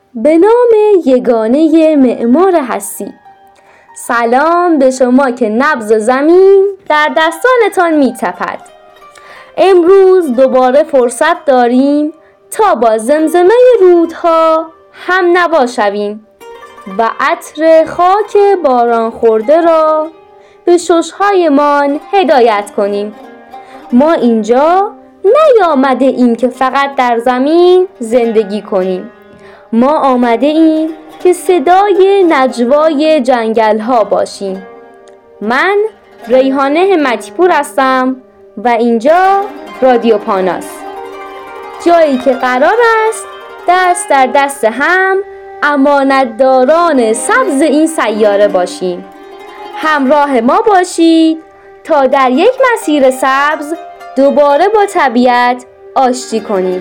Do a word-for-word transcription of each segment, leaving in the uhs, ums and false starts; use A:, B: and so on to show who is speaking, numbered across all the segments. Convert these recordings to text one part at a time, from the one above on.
A: به نام یگانه معمار هستی. سلام به شما که نبض زمین در دستانتان می‌تپد. امروز دوباره فرصت داریم تا با زمزمه رودها هم نوا شویم و عطر خاک باران خورده را به شش‌هایمان هدایت کنیم. ما اینجا نیامده ایم که فقط در زمین زندگی کنیم. ما آمده ایم که صدای نجوای جنگل ها باشیم. من ریحانه همتی‌پور هستم و اینجا رادیو پاناس، جایی که قرار است دست در دست هم امانتداران سبز این سیاره باشیم. همراه ما باشید تا در یک مسیر سبز دوباره با طبیعت آشتی کنیم.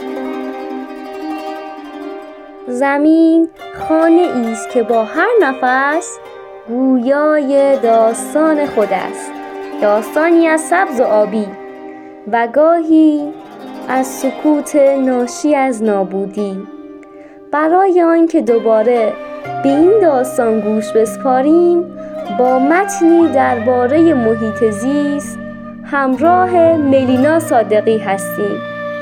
A: زمین خانه ایست که با هر نفس گویای داستان خود است، داستانی از سبز و آبی و گاهی از سکوت ناشی از نابودی. برای آنکه دوباره به این داستان گوش بسپاریم، با متنی درباره محیط زیست همراه ملینا صادقی هستیم.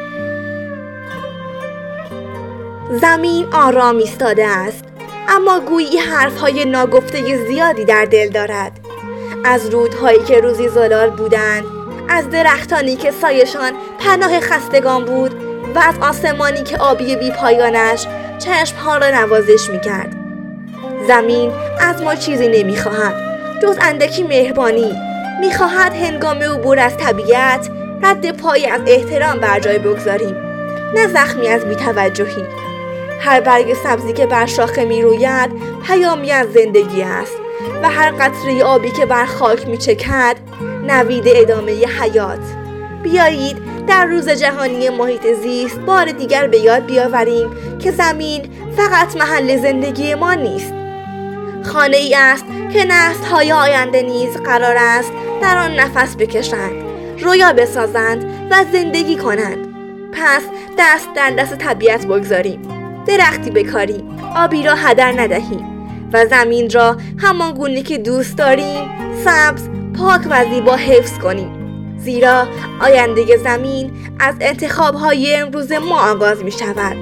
B: زمین آرام ایستاده است، اما گویی حرف‌های ناگفته زیادی در دل دارد. از رودهایی که روزی زلال بودند، از درختانی که سایشان پناه خستگان بود و از آسمانی که آبی بی پایانش چشمها را نوازش می‌کرد. زمین از ما چیزی نمی‌خواهد جز اندکی مهربانی. می‌خواهد هنگام عبور از طبیعت رد پایی از احترام بر جای بگذاریم، نه زخمی از بی‌توجهی. هر برگ سبزی که بر شاخه می روید پیامی از زندگی است و هر قطره آبی که بر خاک می چکد نوید ادامه ی حیات. بیایید در روز جهانی محیط زیست بار دیگر به یاد بیاوریم که زمین فقط محل زندگی ما نیست. خانه ای است که نسل‌های آینده نیز قرار است در آن نفس بکشند، رویا بسازند و زندگی کنند. پس دست در دست طبیعت بگذاریم، درختی بکاریم، آبی را هدر ندهیم و زمین را همان گونه که دوست داریم سبز، پاک و زیبا حفظ کنیم، زیرا آینده زمین از انتخاب‌های امروز ما آغاز می شود.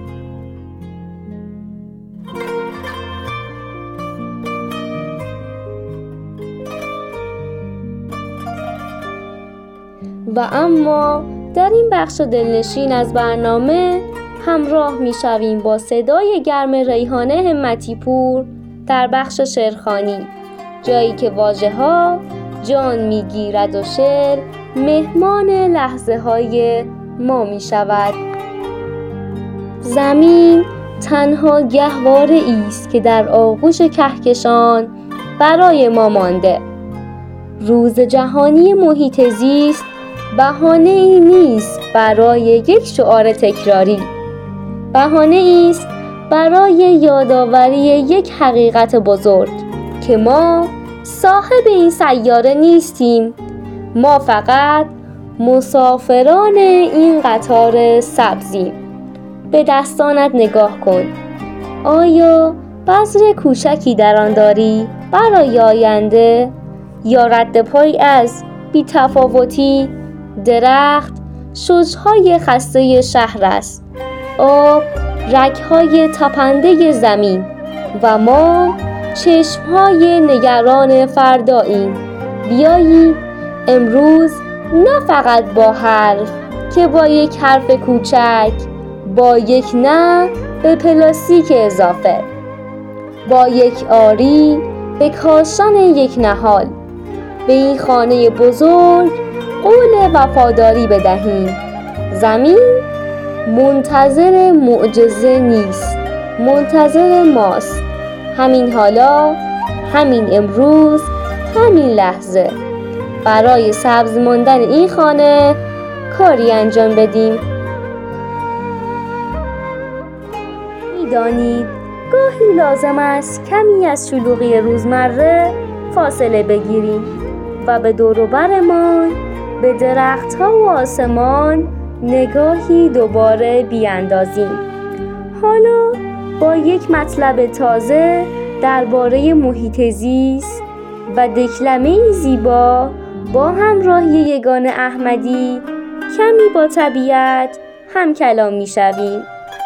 A: و اما در این بخش دلنشین از برنامه همراه می شویم با صدای گرم ریحانه همتی‌پور در بخش شعرخوانی، جایی که واژه ها جان می گیرد و شعر مهمان لحظه های ما می شود. زمین تنها گهواره ایست که در آغوش کهکشان برای ما مانده. روز جهانی محیط زیست بهانه ای نیست برای یک شعار تکراری، بهانه است برای یادآوری یک حقیقت بزرگ که ما صاحب این سیاره نیستیم. ما فقط مسافران این قطار سبزیم. به دستانت نگاه کن. آیا بذر کوچکی در آن داری برای آینده یا رد پایی از بی‌تفاوتی؟ درخت شجهای خسته شهر است، آب رگ‌های تپنده زمین و ما چشم‌های نگران فرداییم. بیایید امروز نه فقط با حرف که با یک حرف کوچک، با یک نه به پلاستیک اضافه، با یک آری به کاشتن یک نهال، به این خانه بزرگ قول وفاداری بدهیم. زمین منتظر معجزه نیست، منتظر ماست. همین حالا، همین امروز، همین لحظه برای سبز ماندن این خانه کاری انجام بدیم. می‌دانید گاهی لازم است کمی از شلوغی روزمره فاصله بگیریم و به دور و برمان، به درخت‌ها و آسمان نگاهی دوباره بیاندازیم. حالا با یک مطلب تازه درباره محیط زیست و دکلمه‌ای زیبا با همراهی یگانه احمدی کمی با طبیعت هم کلام می‌شویم.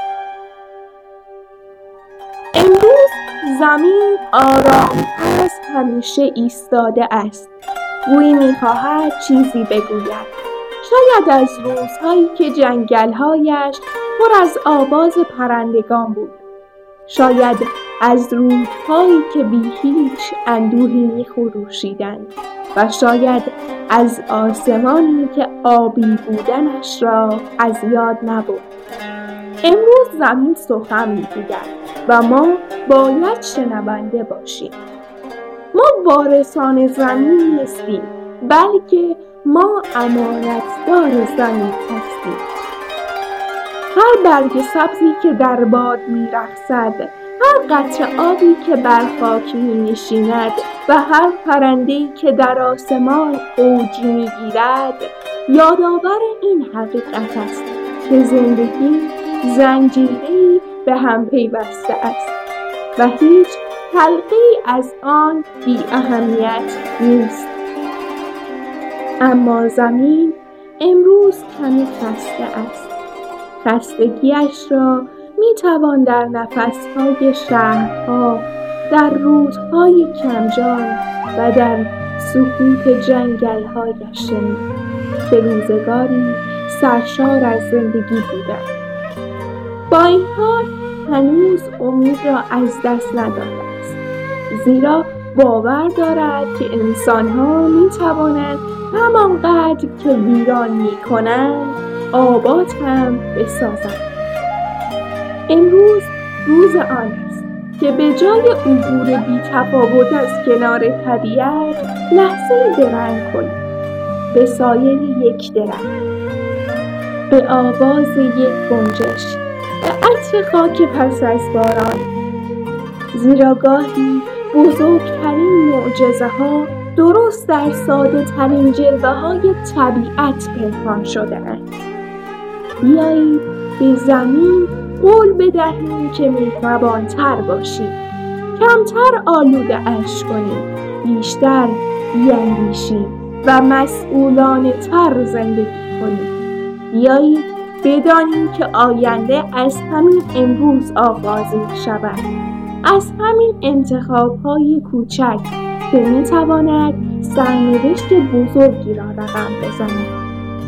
C: امروز زمین آرام از همیشه ایستاده است. گویی می‌خواهد چیزی بگوید. شاید از روزهایی که جنگل‌هایش پر از آواز پرندگان بود. شاید از رودهایی که بی هیچ اندوهی می‌خروشیدند و شاید از آسمانی که آبی بودنش را از یاد نبرد. امروز زمین سخن می‌گوید و ما باید شنونده باشیم. ما وارثان زمین نیستیم، بلکه ما امانتدار زمین هستیم. هر برگ سبزی که در باد می‌رقصد، هر قطره آبی که بر خاک می‌نشیند و هر پرنده‌ای که در آسمان اوج می‌گیرد، یادآور این حقیقت است که زندگی زنجیره‌ای به هم پیوسته است و هیچ حلقه‌ای از آن بی اهمیت نیست. اما زمین امروز کمی خسته است. خستگیش را میتوان در نفس‌های شهرها، در رودهای کمجان و در سکوت جنگل‌هایش شنید که روزگاری سرشار از زندگی بودند. با این حال هنوز امید را از دست نداده است، زیرا باور دارد که انسان‌ها می‌توانند همانقدر که ویران می‌کنند آباد هم بسازند. امروز روز آن است که به جای عبور بی‌تفاوت از کنار طبیعت لحظه‌ای درنگ کنیم به سایه یک درخت، به آواز یک گنجش، به عطر خاک پس از باران، زیرا گاهی بزرگترین معجزه‌ها درست در ساده ترین جلوه‌های طبیعت پنهان شده‌اند. بیایید به زمین قول بدهیم که مهربان‌تر باشیم، کمتر آلوده اش کنیم، بیشتر بیاندیشیم و مسئولانه تر زندگی کنیم. بیایید بدانیم که آینده از همین امروز آغاز می شود، از همین انتخاب‌های کوچک که می تواند سرنوشت بزرگی را رقم بزند.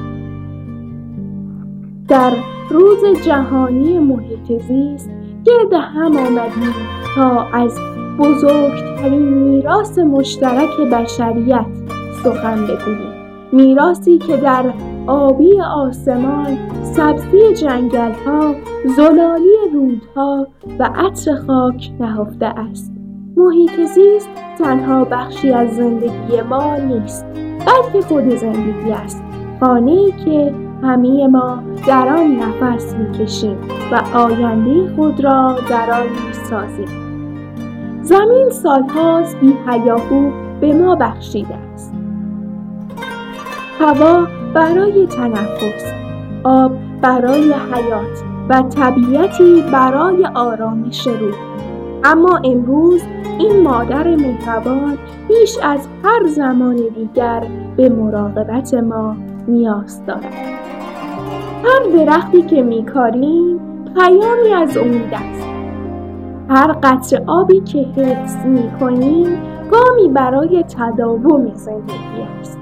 C: در روز جهانی محیط زیست گرد هم آمدیم تا از بزرگترین میراث مشترک بشریت سخن بگوییم. میراثی که در آبی آسمان، سبزی جنگل‌ها، زلالی رودها و عطر خاک نهفته است. محیط زیست تنها بخشی از زندگی ما نیست، بلکه خود زندگی است. خانه‌ای که همه ما در آن نفس می‌کشیم و آینده خود را در آن می‌سازیم. زمین سال‌هاست بی هیاهو به ما بخشیده است. هوا برای تنفس، آب برای حیات و طبیعتی برای آرامش روح. اما امروز این مادر مهربان بیش از هر زمان دیگر به مراقبت ما نیاز دارد. هر درختی که می‌کاریم پیامی از امید است. هر قطره آبی که حفظ می‌کنیم گامی برای تداوم زندگی است.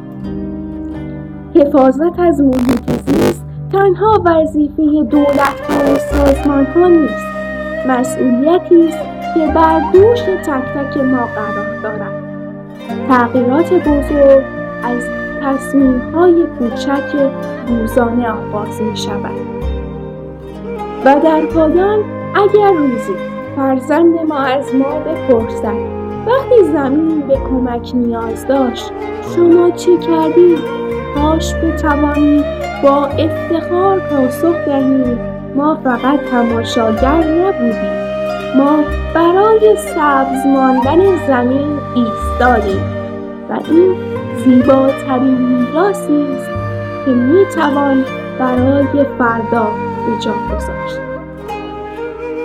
C: حفاظت از محیط زیست تنها وظیفه دولت‌ها و سازمان‌ها نیست، مسئولیتی است که بر دوش تک تک ما قرار دارد. تغییرات بزرگ از تصمیم‌های کوچک روزانه آغاز می‌شود. و در پایان اگر روزی فرزند ما از ما بپرسد وقتی زمین به کمک نیاز داشت شما چه کردید؟ کاش بتوانید با افتخار پاسخ دهید ما فقط تماشاگر نبودیم، ما برای سبز ماندن زمین ایستادیم و این زیباترین میراثی است که میتوان برای فردا به جا گذاشت.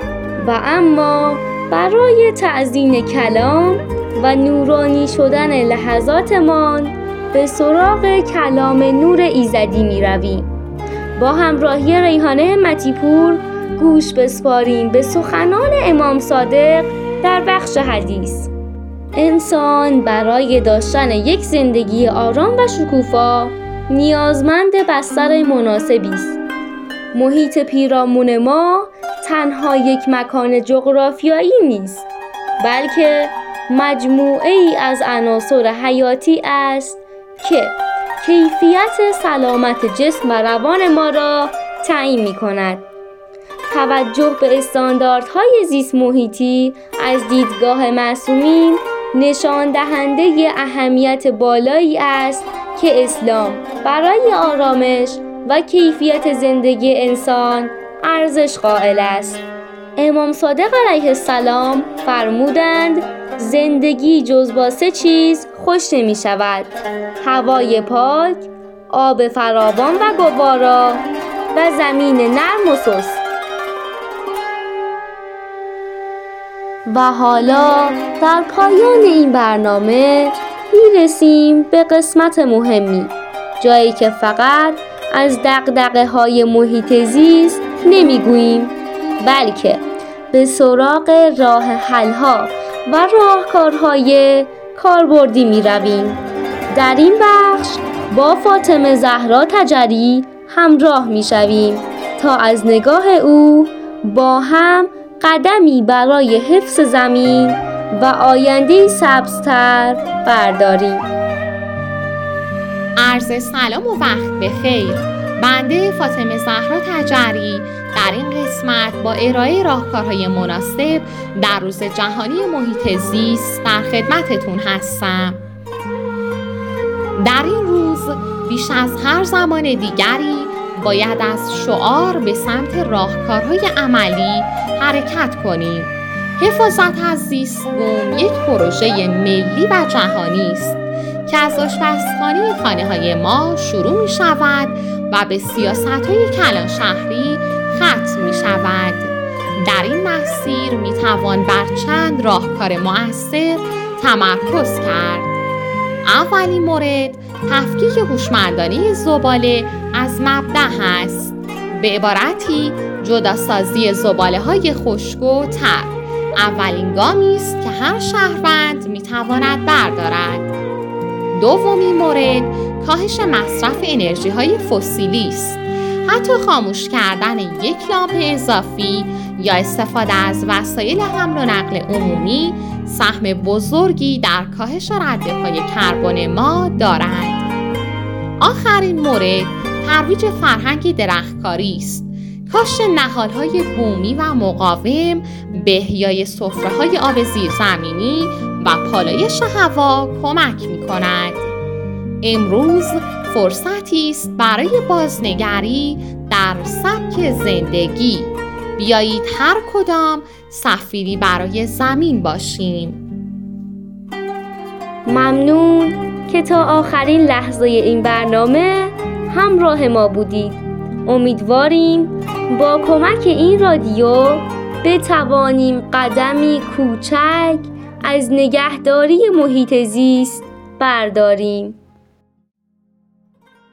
A: و اما برای تعظیم کلام و نورانی شدن لحظاتمان به سراغ کلام نور ایزدی می رویم. با همراهی ریحانه متیپور گوش بسپاریم به سخنان امام صادق در بخش حدیث. انسان برای داشتن یک زندگی آرام و شکوفا نیازمند بستر مناسبی است. محیط پیرامون ما تنها یک مکان جغرافیایی نیست، بلکه مجموعه ای از عناصر حیاتی است که کیفیت سلامت جسم و روان ما را تعیین می کند. توجه به استانداردهای زیست محیطی از دیدگاه معصومین نشان دهنده اهمیت بالایی است که اسلام برای آرامش و کیفیت زندگی انسان ارزش قائل است. امام صادق علیه السلام فرمودند زندگی جز با سه چیز خوش نمی شود: هوای پاک، آب فراوان و گوارا و زمین نرم و سست. و حالا در پایان این برنامه میرسیم به قسمت مهمی، جایی که فقط از دغدغه های محیط زیست نمیگوییم، بلکه به سراغ راه حل ها و راهکارهای کاربردی می رویم. در این بخش با فاطمه زهرا تجری همراه می شویم تا از نگاه او با هم قدمی برای حفظ زمین و آینده سبزتر برداریم.
D: عرض سلام و وقت بخیر. بنده فاطمه زهرا تجری در این قسمت با ارائه راهکارهای مناسب در روز جهانی محیط زیست در خدمتتون هستم. در این روز بیش از هر زمان دیگری باید از شعار به سمت راهکارهای عملی حرکت کنیم. حفاظت از زیست بوم یک پروژه ملی و جهانی است که از آشپزخانه خانه‌های ما شروع می شود و به سیاست‌های کلان شهری ختم می شود. در این مسیر می توان بر چند راهکار مؤثر تمرکز کرد. اولین مورد تفکیک هوشمندانه زباله از مبدأ است. به عبارتی جداسازی زباله‌های خشک و تر اولین گامی است که هر شهروند می تواند بردارد. دومین مورد کاهش مصرف انرژی های فسیلی است. حتی خاموش کردن یک لامپ اضافی یا استفاده از وسایل حمل و نقل عمومی سهم بزرگی در کاهش ردپای کربن ما دارد. آخرین مورد ترویج فرهنگ درختکاری است. کاشت نهال‌های بومی و مقاوم به احیای سفره‌های آب زیرزمینی و پالایش هوا کمک می‌کند. امروز فرصتی است برای بازنگری در سبک زندگی. بیایید هر کدام سفیری برای زمین باشیم.
A: ممنون که تا آخرین لحظه این برنامه همراه ما بودید. امیدواریم با کمک این رادیو بتوانیم قدمی کوچک از نگهداری محیط زیست برداریم.